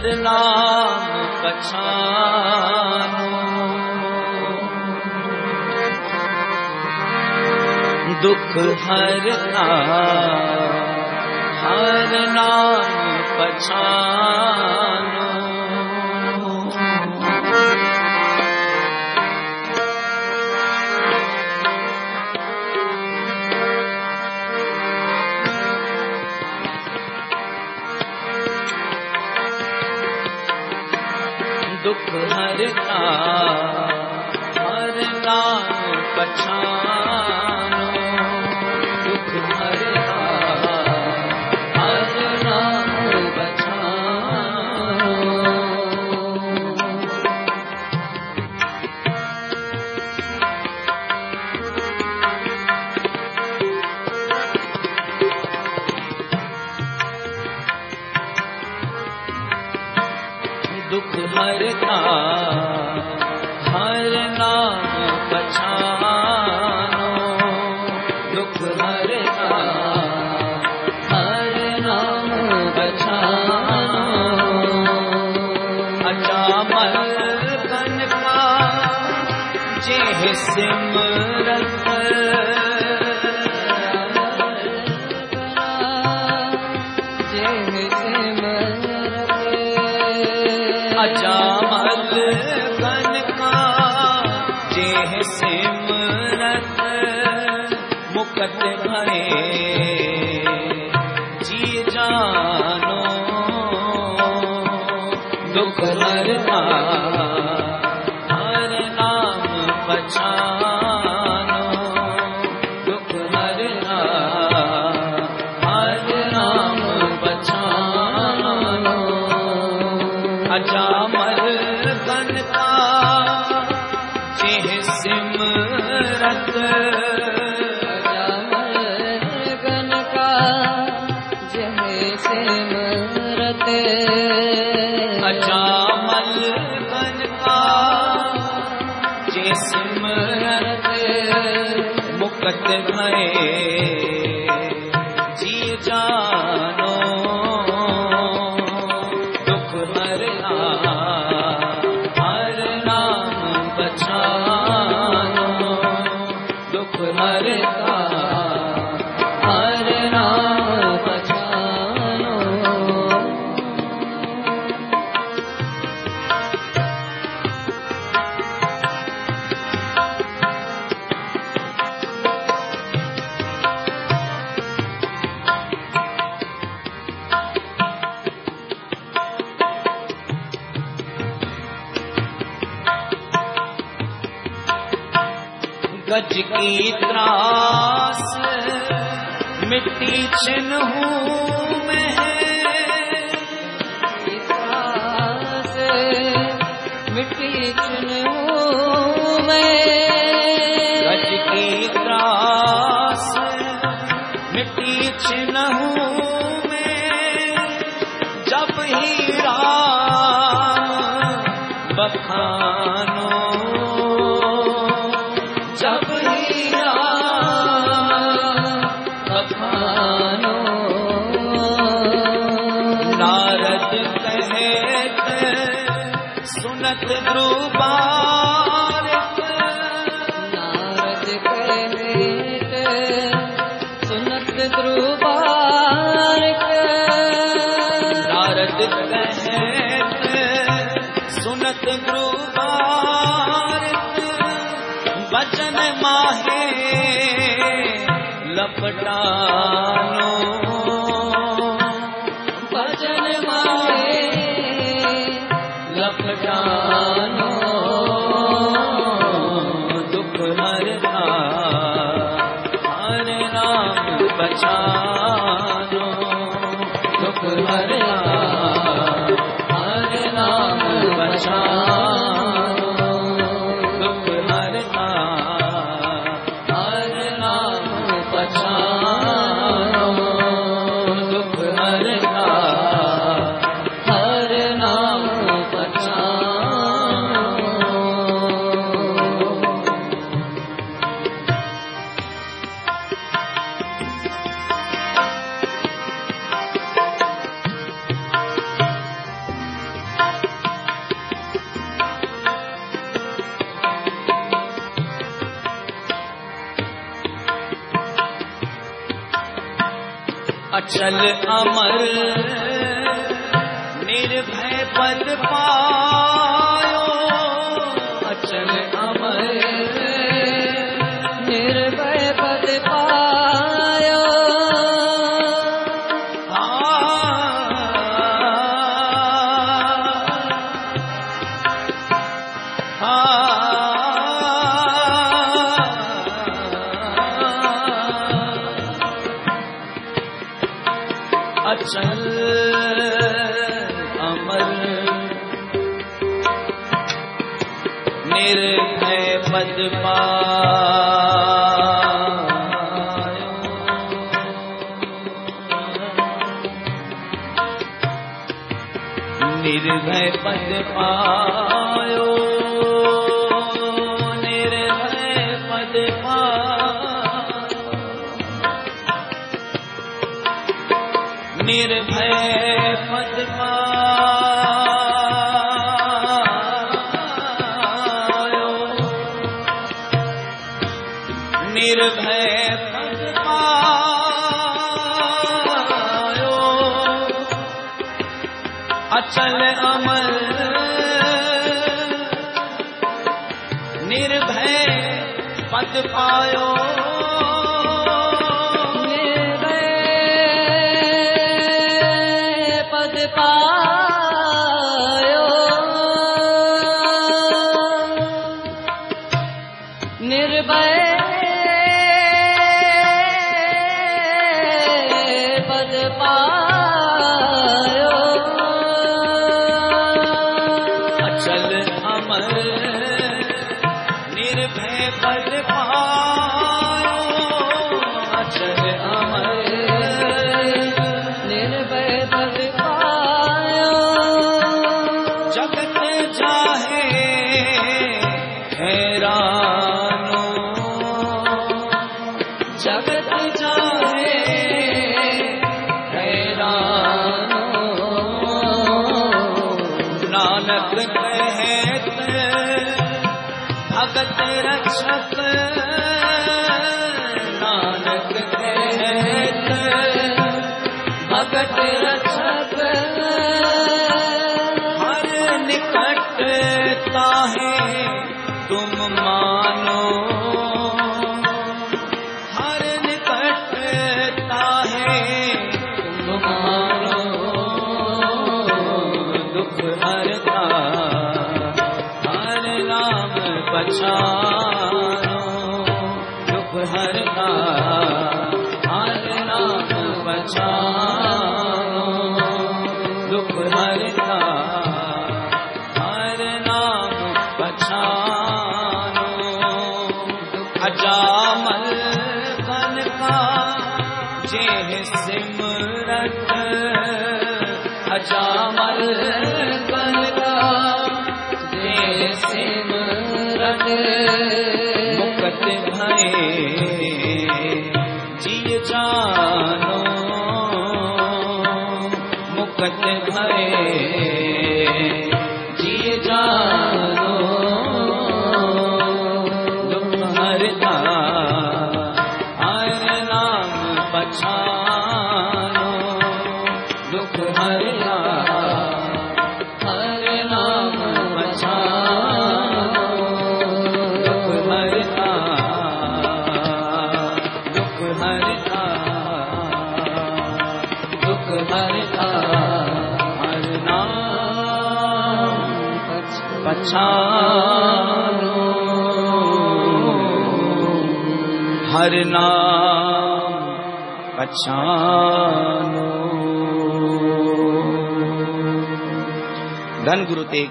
हर नाम पछानो, दुख हरता हर नाम पछानो। दुख हरता हर नाम पछानो, दुख हरता हर नाम पछानो। दुख हरता हर नाम पछानो, दुख हरता हर नाम पछानो। अजामल बन का जेह सिमरत, अजामल बन का जेह सिमरत, मुकत भरे जी जानो, दुख हरता हर नाम पछानो, दुख हरता हर नाम पछानो। अजामल बन का जेह सिमरत, अजामल बन का जेह सिमरत, अजामल बन का जेह सिमरत, मुकत भरे जी जानो, दुख हरता हर नाम पछानो, दुख हरता हर नाम पछानो। गज की त्रास मिट्टी छिन्हू में है, त्रास मिट्टी छिन्हू में, गज की त्रास मिट्टी छिन्हू में, जब ही राम बखानो, जब ही राम बखानो। नारद कहत सुनत ध्रुवारिक, नारद कहत सुनत ध्रुवारिक, नारद कहत सुनत ध्रुवारिक, वचन माहे लपटानो, वचन माहे लपटानो, दुख हरता हर नाम पछानो, दुख हरता हर नाम पछानो, दुख हरता हर नाम पछानो। अचल अमर निर्भय पद पायो, अचल अमर निर्भय पद पायो। अचल अमर निर्भय पद पायो, निर्भय पद पायो, निर्भय पद पायो, निर्भय पद पायो, निर्भय पद पायो, अचल अमर निर्भय पद पायो, निर्भय पद पायो, अचल अमर निर्भय पद पायो, अचल अमर निर्भय पद पायो। जगत जाहे हैरानो, जगत जाहे हैरानो, नानक कहत भगत रक्षक, नानक कहत भगत रक्षक, हर निकट ताहे तुम मानो, हर निकट ताहे तुम मानो, दुख हरता हर नाम पछानो, दुख हरता हर नाम पछानो, दुख हरता हर नाम पछानो, अजामल बन का जेह सिमरत, अजामल बन का जेह सिमरत, मुक्त भये जी जानो, मुक्त भये जी जानो, दुख हरता हर नाम पछानो, दुख हरता हर नाम पछानो, दुख हरता दुख हरता दुख हरता हर नाम पछानो, हर नाम पछानो। धन गुरु तेग